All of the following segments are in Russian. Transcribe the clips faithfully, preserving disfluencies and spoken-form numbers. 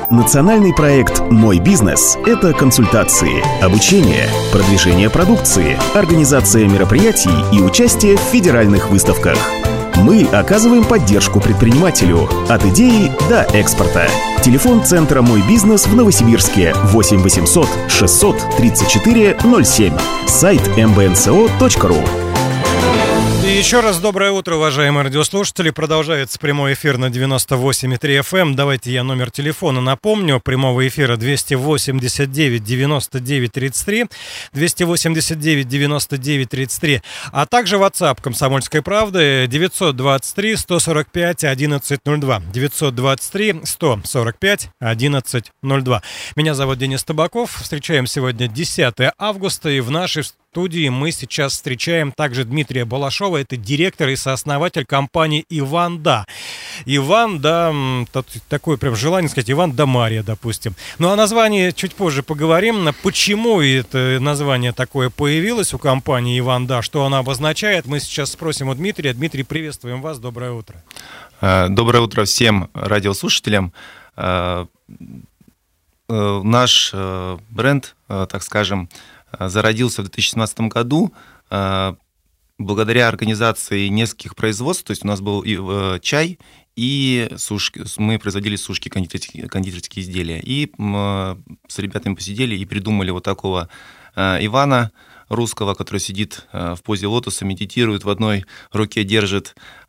Национальный проект «Мой бизнес» — это консультации, обучение, продвижение продукции, организация мероприятий и участие в федеральных выставках. Мы оказываем поддержку предпринимателю от идеи до экспорта. Телефон центра «Мой бизнес» в Новосибирске восемь восемьсот шестьсот тридцать четыре ноль семь. Сайт эм бэ эн цэ о точка ру. И еще раз доброе утро, уважаемые радиослушатели. Продолжается прямой эфир на девяносто восемь и три эф эм. Давайте я номер телефона напомню. Прямого эфира двести восемьдесят девять девяносто девять тридцать три. двести восемьдесят девять девяносто девять тридцать три. А также WhatsApp «Комсомольской правды» девятьсот двадцать три сто сорок пять одиннадцать ноль два. девятьсот двадцать три сто сорок пять одиннадцать ноль два. Меня зовут Денис Табаков. Встречаем сегодня десятое августа. И в нашей студии мы сейчас встречаем также Дмитрия Балашова. Это директор и сооснователь компании «Иван Да». Иван Да, такое прям желание сказать Иван да Мария, допустим. Ну, о названии чуть позже поговорим. Почему это название такое появилось у компании «Иван Да», что оно обозначает, мы сейчас спросим у Дмитрия. Дмитрий, приветствуем вас, доброе утро. Доброе утро всем радиослушателям. Наш бренд, так скажем, зародился в две тысячи семнадцатом году благодаря организации нескольких производств. То есть у нас был и чай, и сушки. Мы производили сушки, кондитерские, кондитерские изделия. И с ребятами посидели и придумали вот такого Ивана русского, который сидит в позе лотоса, медитирует, в одной руке держит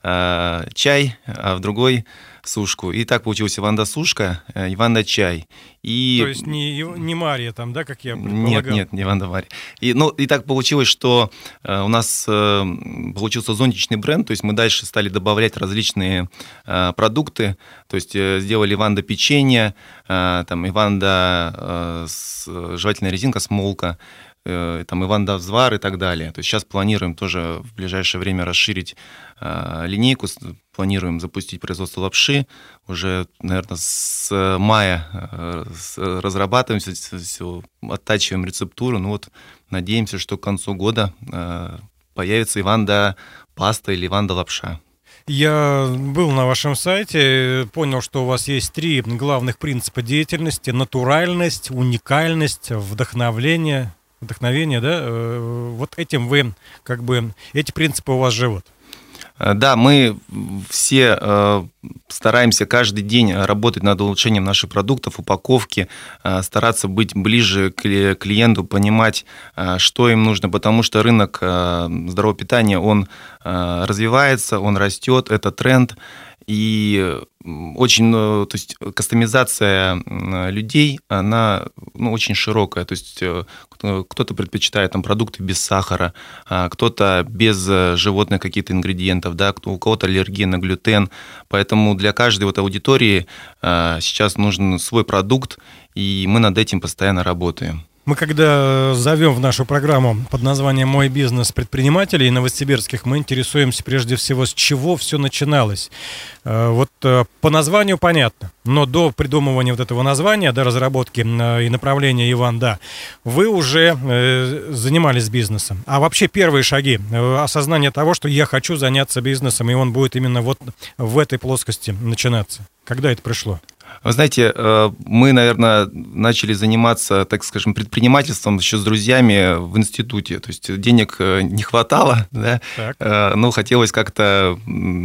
чай, а в другой сушку. И так получилась Иван Да сушка, Иван Да чай. И... То есть не, не Мария там, да, как я предполагал? Нет, нет, не Иван Да Мария. И, ну, и так получилось, что э, у нас э, получился зонтичный бренд, то есть мы дальше стали добавлять различные э, продукты, то есть э, сделали Иван Да печенье, э, там Иван Да э, с, жевательная резинка, смолка, там Иван Да взвар и так далее. То есть сейчас планируем тоже в ближайшее время расширить э, линейку, планируем запустить производство лапши. Уже, наверное, с мая э, с, разрабатываем все, все, оттачиваем рецептуру. Ну вот, надеемся, что к концу года э, появится Иван Да паста или Иван Да лапша. Я был на вашем сайте, понял, что у вас есть три главных принципа деятельности: натуральность, уникальность, вдохновление. Вдохновение, да, вот этим вы, как бы, эти принципы у вас живут. Да, мы все э, стараемся каждый день работать над улучшением наших продуктов, упаковки, э, стараться быть ближе к клиенту, понимать, э, что им нужно, потому что рынок э, здорового питания, он э, развивается, он растет, это тренд. И очень, то есть кастомизация людей, она, ну, очень широкая. То есть кто-то предпочитает там продукты без сахара, кто-то без животных каких-то ингредиентов, да, у кого-то аллергия на глютен. Поэтому для каждой вот аудитории сейчас нужен свой продукт, и мы над этим постоянно работаем. Мы когда зовем в нашу программу под названием «Мой бизнес» предпринимателей новосибирских, мы интересуемся прежде всего, с чего все начиналось. Вот по названию понятно, но до придумывания вот этого названия, до разработки и направления «Иван Да», вы уже занимались бизнесом. А вообще первые шаги, осознание того, что я хочу заняться бизнесом, и он будет именно вот в этой плоскости начинаться. Когда это пришло? Вы знаете, мы, наверное, начали заниматься, так скажем, предпринимательством еще с друзьями в институте. То есть денег не хватало, да, но хотелось как-то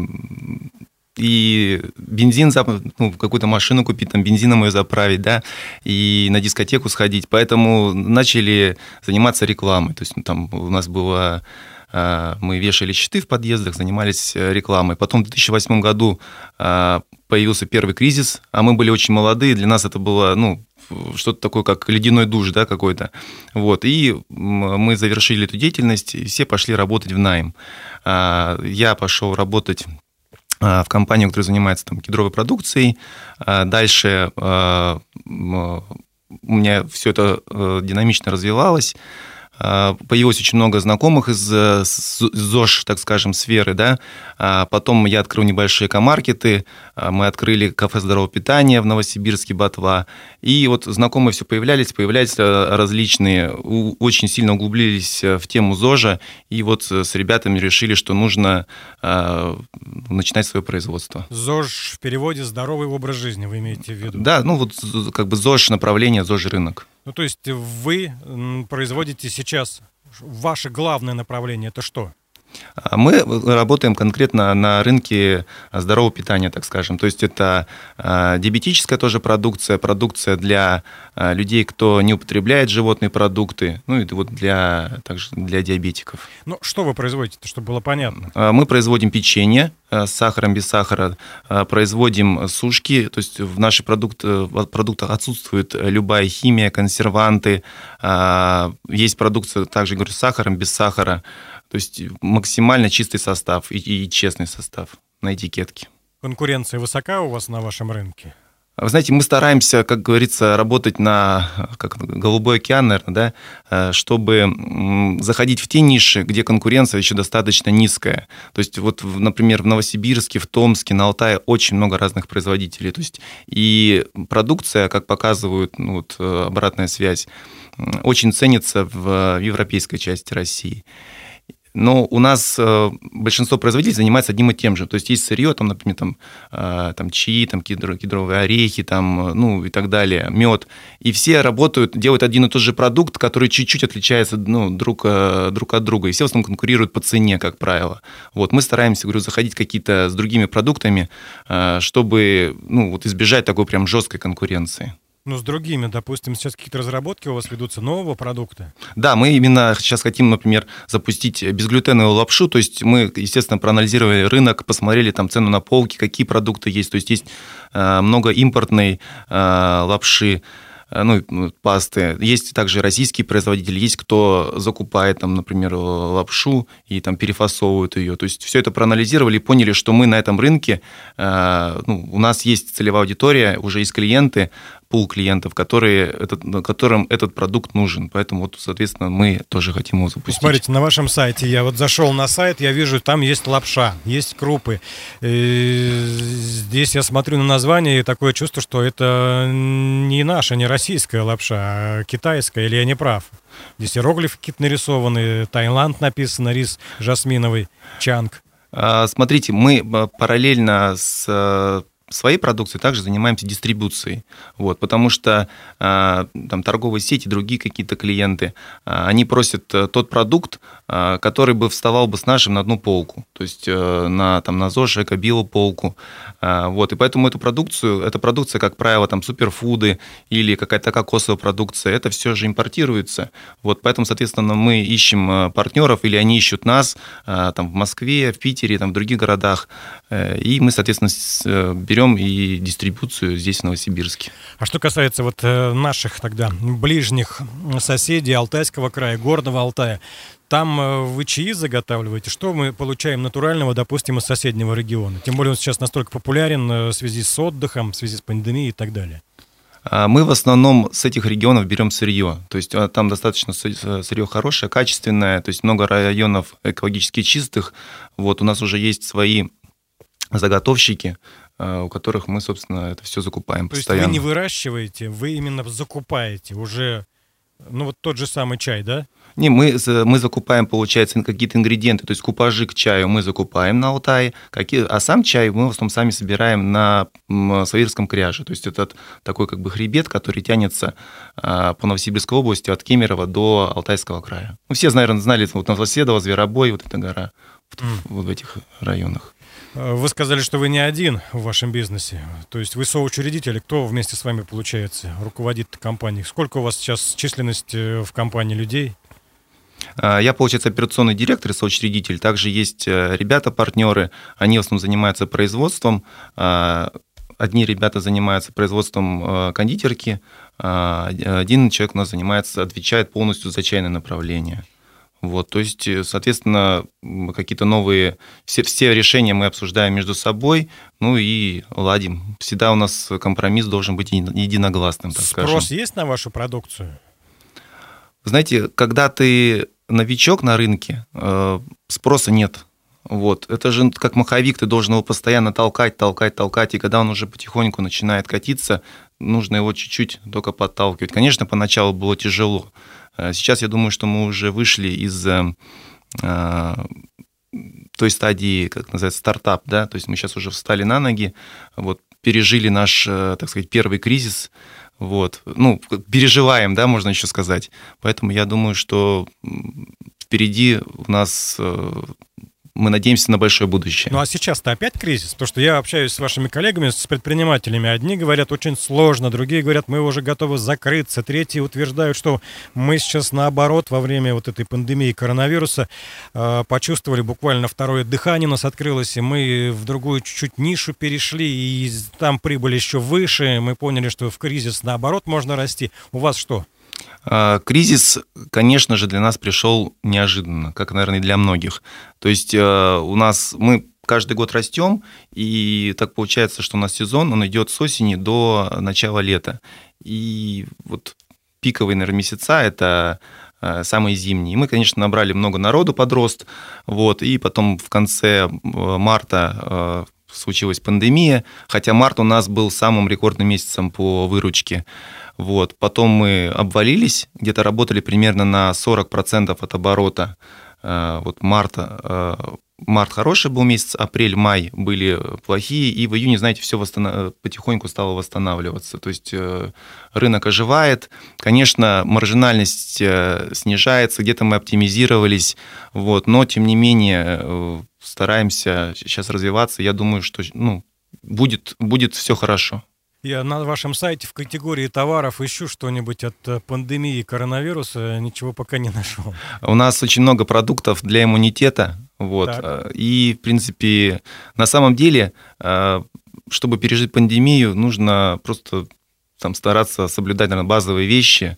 и бензин, ну, какую-то машину купить, там, бензином ее заправить, да, и на дискотеку сходить. Поэтому начали заниматься рекламой. То есть там у нас было... Мы вешали щиты в подъездах, занимались рекламой. Потом в две тысячи восьмом году появился первый кризис, а мы были очень молодые, для нас это было, ну, что-то такое, как ледяной душ, да, какой-то. Вот. И мы завершили эту деятельность, и все пошли работать в найм. Я пошел работать в компанию, которая занимается там кедровой продукцией. Дальше у меня все это динамично развивалось. Появилось очень много знакомых из ЗОЖ, так скажем, сферы, да. Потом я открыл небольшие экомаркеты, мы открыли кафе здорового питания в Новосибирске, Ботва. И вот знакомые все появлялись, появлялись различные, очень сильно углубились в тему ЗОЖа, и вот с ребятами решили, что нужно начинать свое производство. ЗОЖ в переводе «здоровый образ жизни», вы имеете в виду? Да, ну вот как бы ЗОЖ направление, ЗОЖ рынок. Ну, то есть вы производите сейчас, ваше главное направление – это что? Мы работаем конкретно на рынке здорового питания, так скажем. То есть это диабетическая тоже продукция, продукция для людей, кто не употребляет животные продукты, ну и вот для, также для диабетиков. Ну, что вы производите, чтобы было понятно? Мы производим печенье с сахаром, без сахара, производим сушки, то есть в наших продуктах, продуктах отсутствует любая химия, консерванты, есть продукция, также говорю, с сахаром, без сахара. То есть максимально чистый состав и, и честный состав на этикетке. Конкуренция высока у вас на вашем рынке? Вы знаете, мы стараемся, как говорится, работать на как, голубой океан, наверное, да, чтобы заходить в те ниши, где конкуренция еще достаточно низкая. То есть вот, например, в Новосибирске, в Томске, на Алтае очень много разных производителей. То есть и продукция, как показывает ну, вот, обратная связь, очень ценится в европейской части России. Но у нас э, большинство производителей занимается одним и тем же. То есть есть сырье, там, например, там, э, там чаи, там, кедро, кедровые орехи, там, ну, и так далее, мед. И все работают, делают один и тот же продукт, который чуть-чуть отличается ну, друг, э, друг от друга. И все в основном конкурируют по цене, как правило. Вот. Мы стараемся, говорю, заходить какие-то с другими продуктами, э, чтобы ну, вот избежать такой прям жесткой конкуренции. Ну, с другими, допустим, сейчас какие-то разработки у вас ведутся нового продукта? Да, мы именно сейчас хотим, например, запустить безглютеновую лапшу, то есть мы, естественно, проанализировали рынок, посмотрели там цену на полке, какие продукты есть, то есть есть э, много импортной э, лапши, ну, пасты. Есть также российские производители, есть кто закупает, там, например, лапшу и там перефасовывает ее. То есть все это проанализировали и поняли, что мы на этом рынке, э, ну, у нас есть целевая аудитория, уже есть клиенты, пул клиентов, которые, этот, которым этот продукт нужен. Поэтому, вот, соответственно, мы тоже хотим его запустить. Смотрите, на вашем сайте, я вот зашел на сайт, я вижу, там есть лапша, есть крупы. И здесь я смотрю на название, и такое чувство, что это не наша, не российская лапша, а китайская, или я не прав? Здесь иероглифы какие-то нарисованы, Таиланд написано, рис жасминовый, чанг. Смотрите, мы параллельно с своей продукцией также занимаемся дистрибуцией, вот, потому что э, там, торговые сети, другие какие-то клиенты, э, они просят тот продукт, э, который бы вставал бы с нашим на одну полку, то есть э, на, там, на ЗОЖ, Эко-Био полку, э, вот, и поэтому эту продукцию, эта продукция, как правило, там, суперфуды или какая-то кокосовая продукция, это все же импортируется, вот, поэтому, соответственно, мы ищем партнеров или они ищут нас э, там, в Москве, в Питере, там, в других городах, э, и мы, соответственно, с, берем и дистрибуцию здесь, в Новосибирске. А что касается вот наших тогда ближних соседей Алтайского края, Горного Алтая, там вы чаи заготавливаете? Что мы получаем натурального, допустим, из соседнего региона? Тем более он сейчас настолько популярен в связи с отдыхом, в связи с пандемией и так далее. Мы в основном с этих регионов берем сырье, то есть там достаточно сырье хорошее, качественное, то есть много районов экологически чистых. Вот у нас уже есть свои заготовщики, у которых мы, собственно, это все закупаем То постоянно. То есть вы не выращиваете, вы именно закупаете уже, ну вот тот же самый чай, да? Не, мы, мы закупаем, получается, какие-то ингредиенты, то есть купажи к чаю мы закупаем на Алтае, какие, а сам чай мы в основном сами собираем на Сваирском кряже, то есть это такой как бы хребет, который тянется по Новосибирской области от Кемерово до Алтайского края. Ну, все, наверное, знали, вот Новоседово, Зверобой, вот эта гора, вот, mm. вот в этих районах. Вы сказали, что вы не один в вашем бизнесе, то есть вы соучредитель, кто вместе с вами, получается, руководит компанией? Сколько у вас сейчас численность в компании людей? Я, получается, операционный директор и соучредитель. Также есть ребята-партнеры, они в основном занимаются производством. Одни ребята занимаются производством кондитерки, один человек у нас занимается, отвечает полностью за чайное направление. Вот, то есть, соответственно, какие-то новые, все, все решения мы обсуждаем между собой, ну и ладим. Всегда у нас компромисс должен быть единогласным, так скажем. Спрос есть на вашу продукцию? Знаете, когда ты новичок на рынке, спроса нет. Вот. Это же как маховик, ты должен его постоянно толкать, толкать, толкать, и когда он уже потихоньку начинает катиться, нужно его чуть-чуть только подталкивать. Конечно, поначалу было тяжело. Сейчас я думаю, что мы уже вышли из той стадии, как называется, стартап, да, то есть мы сейчас уже встали на ноги, вот, пережили наш, так сказать, первый кризис, вот, ну, переживаем, да, можно еще сказать, поэтому я думаю, что впереди у нас... Мы надеемся на большое будущее. Ну а сейчас-то опять кризис? Потому что я общаюсь с вашими коллегами, с предпринимателями. Одни говорят, очень сложно, другие говорят, мы уже готовы закрыться. Третьи утверждают, что мы сейчас наоборот во время вот этой пандемии коронавируса э, почувствовали буквально второе дыхание у нас открылось, и мы в другую чуть-чуть нишу перешли, и там прибыль еще выше. Мы поняли, что в кризис наоборот можно расти. У вас что? Кризис, конечно же, для нас пришел неожиданно, как, наверное, и для многих. То есть у нас мы каждый год растем, и так получается, что у нас сезон, он идет с осени до начала лета. И вот пиковые, наверное, месяца – это самые зимние. И мы, конечно, набрали много народу под рост, вот, и потом в конце марта случилась пандемия, хотя март у нас был самым рекордным месяцем по выручке. Вот. Потом мы обвалились, где-то работали примерно на сорок процентов от оборота. Вот марта, март хороший был месяц, апрель, май были плохие, и в июне, знаете, все восстанов... потихоньку стало восстанавливаться. То есть рынок оживает, конечно, маржинальность снижается, где-то мы оптимизировались, вот, но тем не менее стараемся сейчас развиваться. Я думаю, что ну, будет, будет все хорошо. Я на вашем сайте в категории товаров ищу что-нибудь от пандемии коронавируса, ничего пока не нашел. У нас очень много продуктов для иммунитета, вот, и, в принципе, на самом деле, чтобы пережить пандемию, нужно просто там, стараться соблюдать, наверное, базовые вещи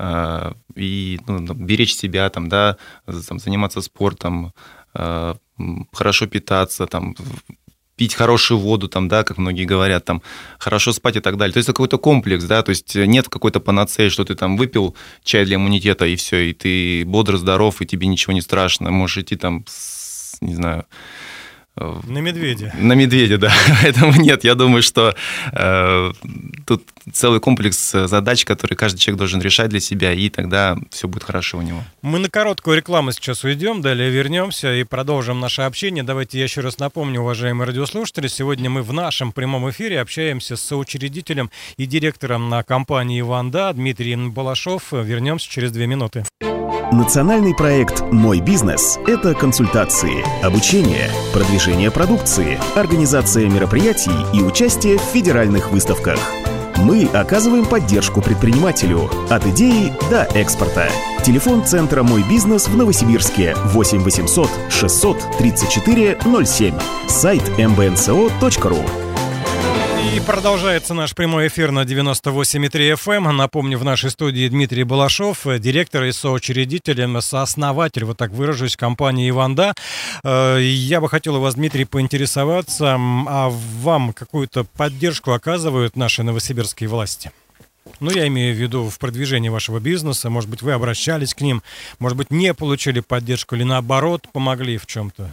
и ну, беречь себя, там, да, там, заниматься спортом, хорошо питаться, там, пить хорошую воду, там, да, как многие говорят, там, хорошо спать и так далее. То есть это какой-то комплекс, да, то есть нет какой-то панацеи, что ты там выпил чай для иммунитета и все, и ты бодр, здоров, и тебе ничего не страшно. Можешь идти там, с, не знаю... На медведя. На медведя, да. Поэтому нет, я думаю, что э, тут целый комплекс задач, которые каждый человек должен решать для себя, и тогда все будет хорошо у него. Мы на короткую рекламу сейчас уйдем, далее вернемся и продолжим наше общение. Давайте я еще раз напомню, уважаемые радиослушатели, сегодня мы в нашем прямом эфире общаемся с соучредителем и директором на компании «Ванда» Дмитрием Балашов. Вернемся через две минуты. Национальный проект «Мой бизнес» — это консультации, обучение, продвижение продукции, организация мероприятий и участие в федеральных выставках. Мы оказываем поддержку предпринимателю от идеи до экспорта. Телефон центра «Мой бизнес» в Новосибирске восемь восемьсот шестьсот тридцать четыре ноль семь. Сайт эм бэ эн цэ о точка ру. И продолжается наш прямой эфир на девяносто восемь и три эф эм. Напомню, в нашей студии Дмитрий Балашов, директор и соучредитель, сооснователь, вот так выражусь, компании «Ванда». Я бы хотел у вас, Дмитрий, поинтересоваться, а вам какую-то поддержку оказывают наши новосибирские власти? Ну, я имею в виду в продвижении вашего бизнеса. Может быть, вы обращались к ним, может быть, не получили поддержку или, наоборот, помогли в чем-то?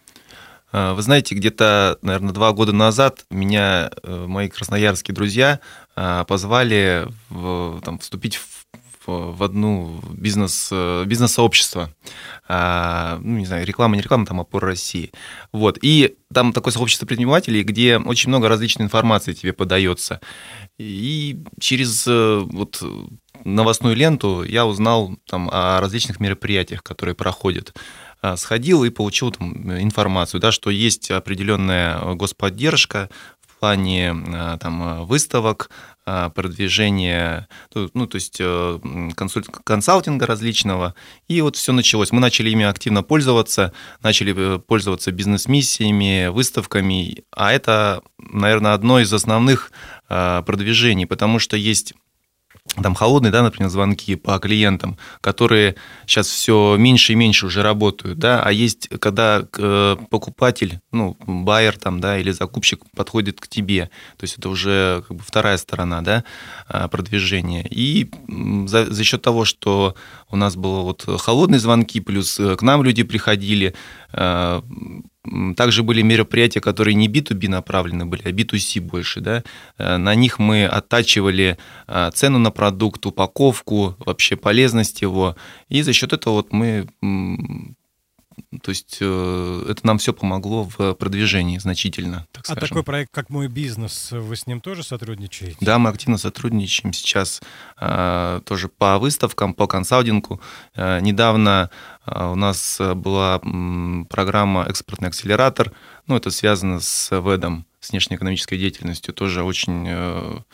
Вы знаете, где-то, наверное, два года назад меня мои красноярские друзья позвали в, там, вступить в, в, в одну бизнес, бизнес-сообщество. Ну, не знаю, реклама, не реклама, там «Опора России». Вот. И там такое сообщество предпринимателей, где очень много различной информации тебе подается. И через вот, новостную ленту я узнал там, о различных мероприятиях, которые проходят. Сходил и получил там информацию, да, что есть определенная господдержка в плане там, выставок, продвижения, ну, то есть консуль... консалтинга различного. И вот все началось. Мы начали ими активно пользоваться, начали пользоваться бизнес-миссиями, выставками, а это, наверное, одно из основных продвижений, потому что есть там холодные, да, например, звонки по клиентам, которые сейчас все меньше и меньше уже работают, да, а есть, когда покупатель, ну, байер там, да, или закупщик подходит к тебе, то есть это уже как бы вторая сторона, да, продвижения. И за, за счет того, что у нас было вот холодные звонки, плюс к нам люди приходили, также были мероприятия, которые не би ту би направлены были, а би ту си больше, да. На них мы оттачивали цену на продукт, упаковку, вообще полезность его. И за счет этого вот мы, то есть это нам все помогло в продвижении значительно, так скажем. А такой проект, как «Мой бизнес», вы с ним тоже сотрудничаете? Да, мы активно сотрудничаем сейчас тоже по выставкам, по консалтингу. Недавно у нас была программа «Экспортный акселератор». Ну, это связано с ВЭДом, с внешнеэкономической деятельностью. Тоже очень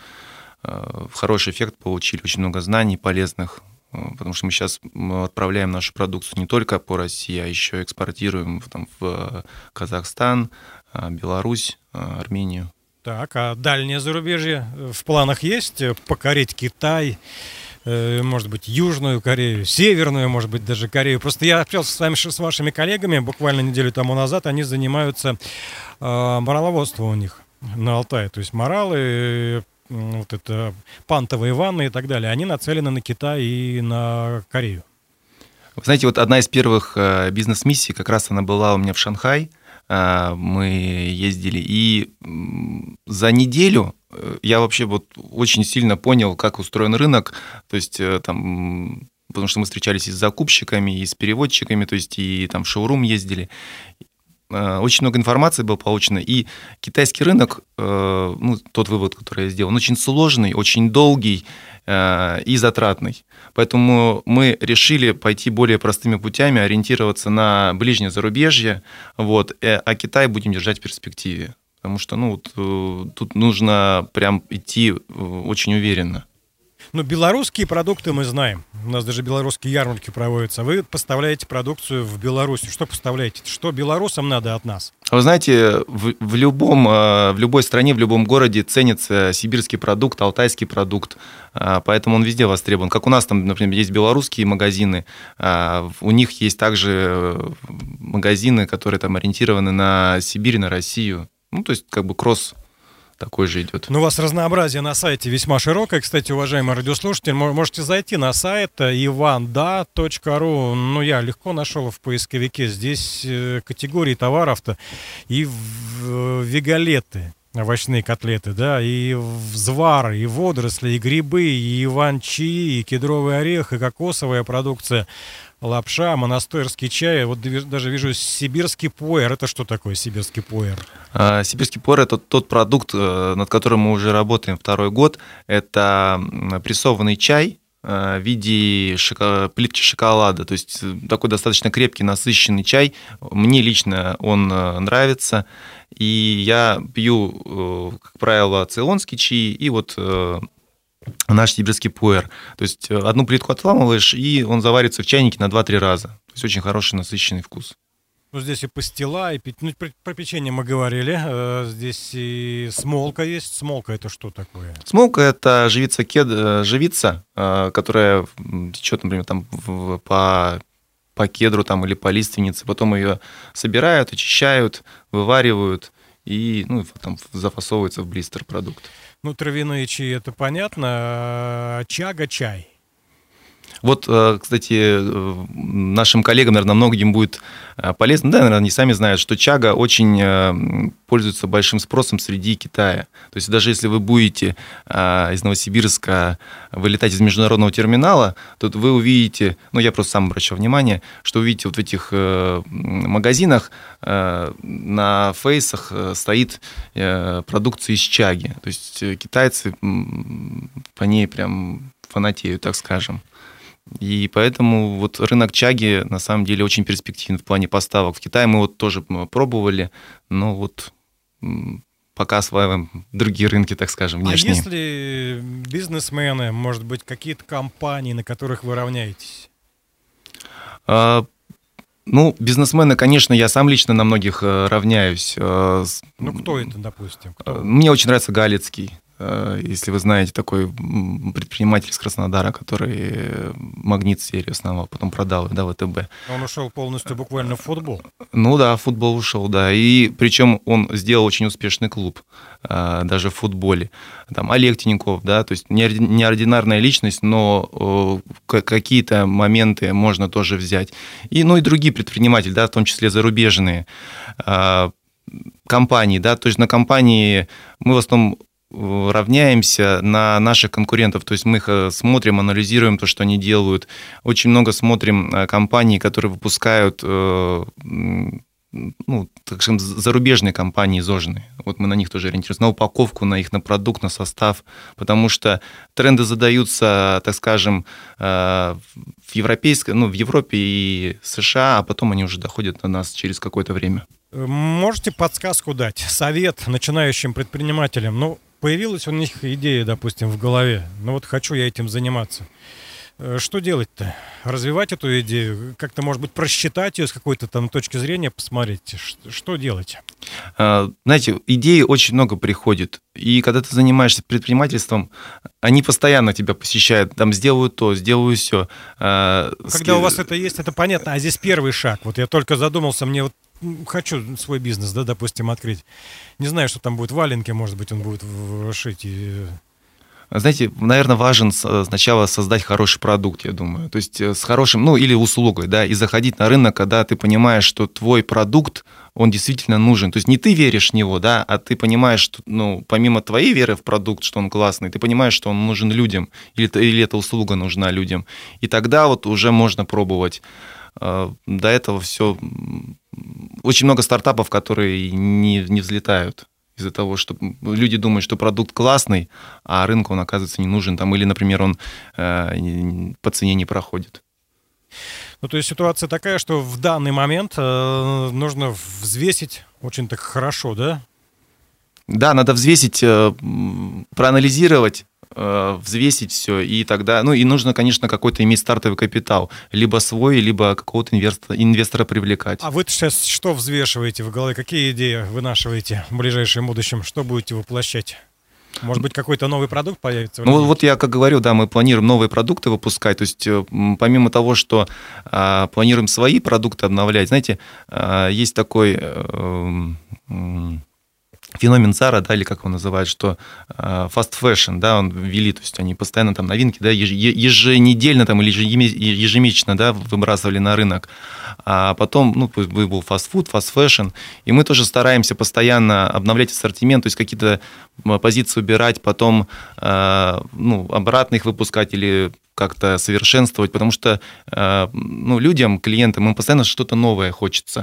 хороший эффект получили, очень много знаний полезных, потому что мы сейчас отправляем нашу продукцию не только по России, а еще экспортируем там, в Казахстан, Беларусь, Армению. Так, а дальнее зарубежье в планах есть? Покорить Китай, может быть, Южную Корею, Северную, может быть, даже Корею. Просто я общался с вами, с вашими коллегами буквально неделю тому назад. Они занимаются э, мораловодством у них на Алтае. То есть моралы, вот это пантовые ванны и так далее. Они нацелены на Китай и на Корею. Вы знаете, вот одна из первых бизнес-миссий, как раз она была у меня в Шанхай. Мы ездили, и за неделю я вообще вот очень сильно понял, как устроен рынок, то есть там, потому что мы встречались и с закупщиками, и с переводчиками, то есть и там в шоурум ездили. Очень много информации было получено, и китайский рынок, ну, тот вывод, который я сделал, он очень сложный, очень долгий и затратный. Поэтому мы решили пойти более простыми путями, ориентироваться на ближнее зарубежье, вот, а Китай будем держать в перспективе. Потому что ну, вот, тут нужно прям идти очень уверенно. Ну, белорусские продукты мы знаем. У нас даже белорусские ярмарки проводятся. Вы поставляете продукцию в Беларусь. Что поставляете? Что белорусам надо от нас? Вы знаете, в, в, любом, в любой стране, в любом городе ценится сибирский продукт, алтайский продукт. Поэтому он везде востребован. Как у нас там, например, есть белорусские магазины. У них есть также магазины, которые там ориентированы на Сибирь, на Россию. Ну, то есть, как бы кросс такой же идет. Ну, у вас разнообразие на сайте весьма широкое. Кстати, уважаемый радиослушатель, можете зайти на сайт иванда точка ру. Ну, я легко нашел в поисковике. Здесь категории товаров-то и вегалеты, овощные котлеты, да, и взвары, и водоросли, и грибы, и иван-чи, и кедровый орех, и кокосовая продукция, лапша, монастырский чай. Вот даже вижу сибирский пуэр. Это что такое сибирский пуэр? А, сибирский пуэр – это тот продукт, над которым мы уже работаем второй год. Это прессованный чай в виде шоко... плитки шоколада. То есть такой достаточно крепкий, насыщенный чай. Мне лично он нравится. И я пью, как правило, цейлонский чай и вот наш сибирский пуэр. То есть одну плитку отламываешь, и он заварится в чайнике на два-три раза. То есть очень хороший, насыщенный вкус. Ну, здесь и пастила, и ну, про печенье мы говорили. Здесь и смолка есть. Смолка — это что такое? Смолка — это живица, кед... живица, которая течет, например, там, по... по кедру там, или по лиственнице. Потом ее собирают, очищают, вываривают, и ну, там, зафасовывается в блистер продукт. Ну, травяные чаи — это понятно. Чага-чай. Вот, кстати, нашим коллегам, наверное, многим будет полезно, да, наверное, они сами знают, что чага очень пользуется большим спросом среди Китая. То есть даже если вы будете из Новосибирска вылетать из международного терминала, то вы увидите, ну, я просто сам обращаю внимание, что увидите вот в этих магазинах на фейсах стоит продукция из чаги. То есть китайцы по ней прям фанатеют, так скажем. И поэтому вот рынок чаги на самом деле очень перспективен в плане поставок. В Китае мы вот тоже пробовали, но вот пока осваиваем другие рынки, так скажем, внешние. А если бизнесмены, может быть, какие-то компании, на которых вы равняетесь? А, ну, бизнесмены, конечно, я сам лично на многих равняюсь. Ну, кто это, допустим? Кто? Мне очень нравится Галицкий. если вы знаете, такой предприниматель из Краснодара, который Магнит серию основал, потом продал, да, ВТБ. Он ушел полностью буквально в футбол. Ну да, в футбол ушел, да. И причем он сделал очень успешный клуб, даже в футболе. Там Олег Тиньков, да, то есть неординарная личность, но какие-то моменты можно тоже взять. И, ну и другие предприниматели, да, в том числе зарубежные компании, да, то есть на компании мы в основном равняемся на наших конкурентов, то есть мы их смотрим, анализируем то, что они делают. Очень много смотрим компаний, которые выпускают, ну, так скажем, зарубежные компании ЗОЖные. Вот мы на них тоже ориентируемся, на упаковку, на их, на продукт, на состав, потому что тренды задаются, так скажем, в европейской, ну, в Европе и США, а потом они уже доходят до нас через какое-то время. Можете подсказку дать, совет начинающим предпринимателям? Ну, появилась у них идея, допустим, в голове. Ну вот хочу я этим заниматься. Что делать-то? Развивать эту идею? Как-то, может быть, просчитать ее с какой-то там точки зрения, посмотреть? Что делать? Знаете, идей очень много приходит. И когда ты занимаешься предпринимательством, они постоянно тебя посещают. Там сделаю то, сделаю все. Когда у вас это есть, это понятно. А здесь первый шаг. Вот я только задумался, мне вот хочу свой бизнес, да, допустим, открыть. Не знаю, что там будет, валенки, может быть, он будет шить. И... Знаете, наверное, важен сначала создать хороший продукт, я думаю. То есть с хорошим, ну, или услугой, да, и заходить на рынок, когда ты понимаешь, что твой продукт, он действительно нужен. То есть не ты веришь в него, да, а ты понимаешь, что, ну, помимо твоей веры в продукт, что он классный, ты понимаешь, что он нужен людям, или, или эта услуга нужна людям. И тогда вот уже можно пробовать. До этого все... Очень много стартапов, которые не, не взлетают из-за того, что люди думают, что продукт классный, а рынку он, оказывается, не нужен. Там, или, например, он э, по цене не проходит. Ну, то есть ситуация такая, что в данный момент э, нужно взвесить очень так хорошо, да? Да, надо взвесить, э, проанализировать, взвесить все, и тогда, ну и нужно, конечно, какой-то иметь стартовый капитал, либо свой, либо какого-то инвестора, инвестора привлекать. А вы сейчас что взвешиваете в голове, какие идеи вынашиваете в ближайшем будущем, что будете воплощать? Может быть, какой-то новый продукт появится? Ну вот я как говорю, да, мы планируем новые продукты выпускать, то есть помимо того, что а, планируем свои продукты обновлять, знаете, а, есть такой... А, а, феномен Zara, да, или как его называют, что fast fashion, да, он ввели, то есть они постоянно там новинки, да, еженедельно там или ежемесячно, да, выбрасывали на рынок. А потом, ну, был фастфуд, fast fashion, и мы тоже стараемся постоянно обновлять ассортимент, то есть какие-то позиции убирать, потом, ну, обратно их выпускать или как-то совершенствовать, потому что, ну, людям, клиентам, им постоянно что-то новое хочется.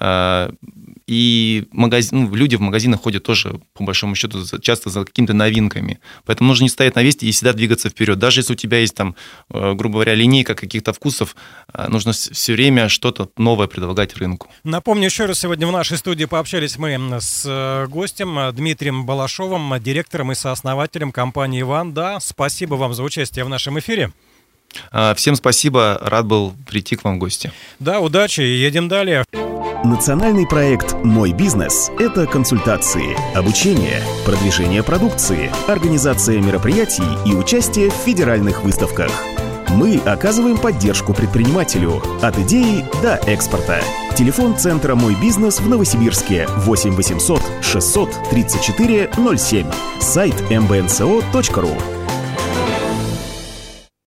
И магазин, ну, люди в магазинах ходят тоже, по большому счету, часто за какими-то новинками. Поэтому нужно не стоять на месте и всегда двигаться вперед. Даже если у тебя есть, там, грубо говоря, линейка каких-то вкусов, нужно все время что-то новое предлагать рынку. Напомню еще раз, сегодня в нашей студии пообщались мы с гостем Дмитрием Балашовым, директором и сооснователем компании «Иван». Да, спасибо вам за участие в нашем эфире. Всем спасибо, рад был прийти к вам в гости. Да, удачи, едем далее. Национальный проект «Мой бизнес» — это консультации, обучение, продвижение продукции, организация мероприятий и участие в федеральных выставках. Мы оказываем поддержку предпринимателю от идеи до экспорта. Телефон центра «Мой бизнес» в Новосибирске восемь восемьсот шестьсот тридцать четыре ноль семь. Сайт эм бэ эн цэ о точка ру.